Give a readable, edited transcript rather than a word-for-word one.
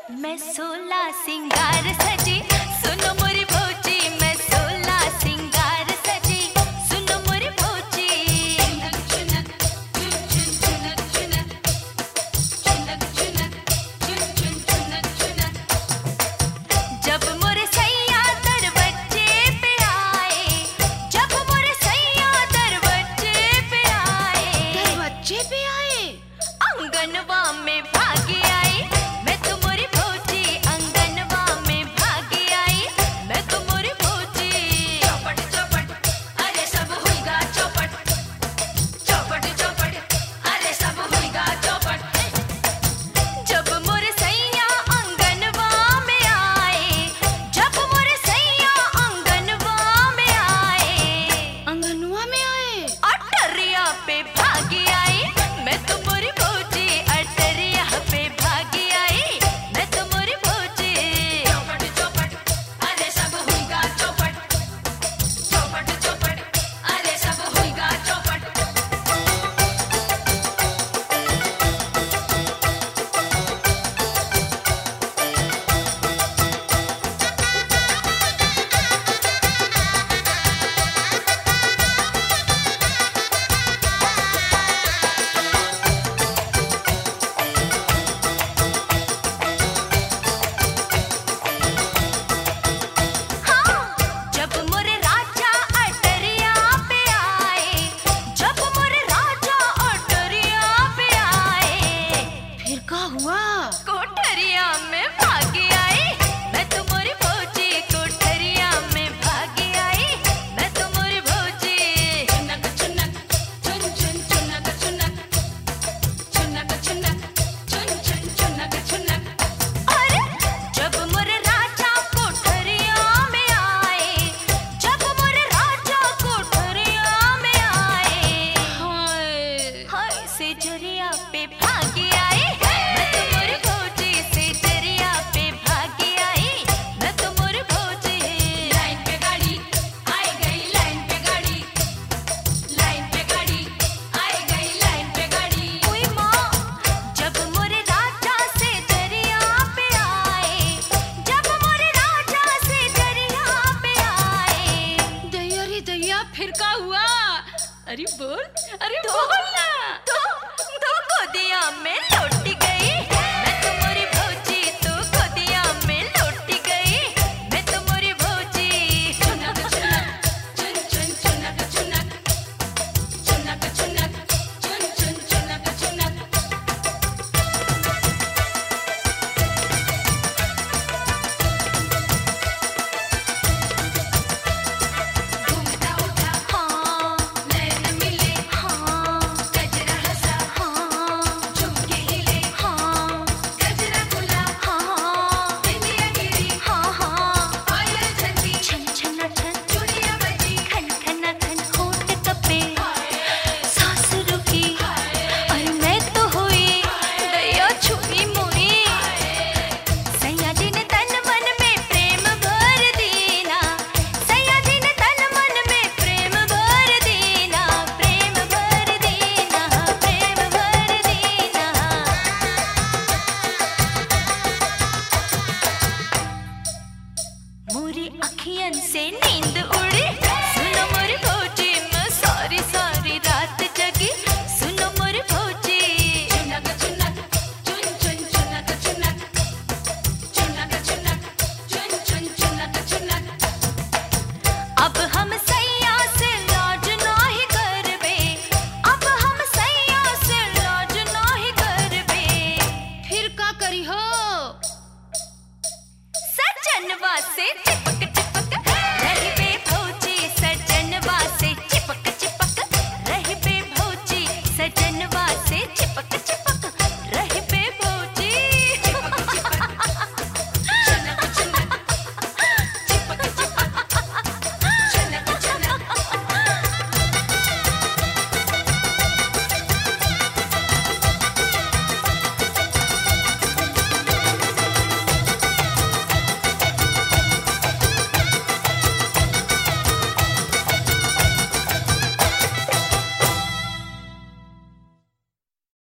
मैं 16 सिंगार सजी, सुनो मोरी भौजी, मैं 16 सिंगार सजी, सुनो मोरी भौजी। चुनक चुनक चुनक चुनक चुनक चुनक चुनक चुनक चुनक। जब मोरे सैया दरवाजे पे आए, जब मोरे सैया दरवाजे पे आए, अंगनवा में भागी आई, मैं तो मोरी भौजी, अंगनवा में भागी आई, मैं तो मोरी भौजी। चौपट चौपट अरे सब होइगा चौपट, चौपट चौपट अरे सब होइगा चौपट। जब मोरे सैया अंगनवा में आए, जब मोरे सैया अंगनवा में आए, अटरिया पे भागी आई, मैं तो मोरी भौजी, अटरिया पे भागी आई, मैं तो मोरी भौजी। चौपट चौपट अरे सब होइगा चौपट, चौपट चौपट अरे सब होइगा चौपट। जब मोरे राजा अटरिया पे आए, जब मोरे राजा अटरिया पे आए, फिर का हुआ? कोठरिया में भागी आई, मैं तो मोरी भौजी, कोठरिया में भागी आई, मैं तो मोरी भौजी। चुनक चुनक चुन चुन चुनक चुनक चुनक चुनक चुन चुन चुनक चुनक। अरे जब मोरे राजा कोठरिया में आए, जब मोरे राजा कोठरिया में आए, हाय से जरिया पे भागी आई, मैं तो मोरी भौजी, से जरिया पे भागी आई, मैं तो मोरी भौजी। लाइन पे गाड़ी आई गई, लाइन पे गाड़ी, लाइन पे गाड़ी आई गई, लाइन पे गाड़ी। ओए माँ, जब मोरे राजा से जरिया पे आए, जब मोरे राजा से जरिया पे आए, दैया रे दैया, फिर का हुआ? अरे बोल, अरे तो बोल ना। तो गोदिया में लौट गई, मैं तो मोरी भौजी, तो गोदिया में लौट गई, मैं तो मोरी भौजी। चुनक चुनक चुन चुन चुनक चुनक चुनक चुनक चुन चुन चुनक चुनक। घूमता उठा हाँ, नैन मिले हाँ, गजरा हंसा हाँ, झुमके हिले हाँ, गजरा खुला हाँ, बिंदिया गिरी हाँ हाँ, पायल झनकी छन छन छन, चूड़ियां बजी खन खन खन, होठ कपे सांस रुकी, और मैं तो हुई दैया छुई मुई। सैया जी ने तन मन में प्रेम भर दीना, सैया जी ने तन मन में प्रेम भर दीना, प्रेम भर दीना, प्रेम भर दीना। मोरी अखियन से नींद उड़ी, सुनो मोरी भौजी, मैं सारी सारी रात जगी, सुनो मोरी भौजी। चुनक चुनक चुन चुन चुनक चुनक चुनक चुनक चुन चुन चुनक चुनक। अब हम सैया से लाज नाही करबे, अब हम सैया से लाज नाही करबे, फिर का करी हो? सजनवा से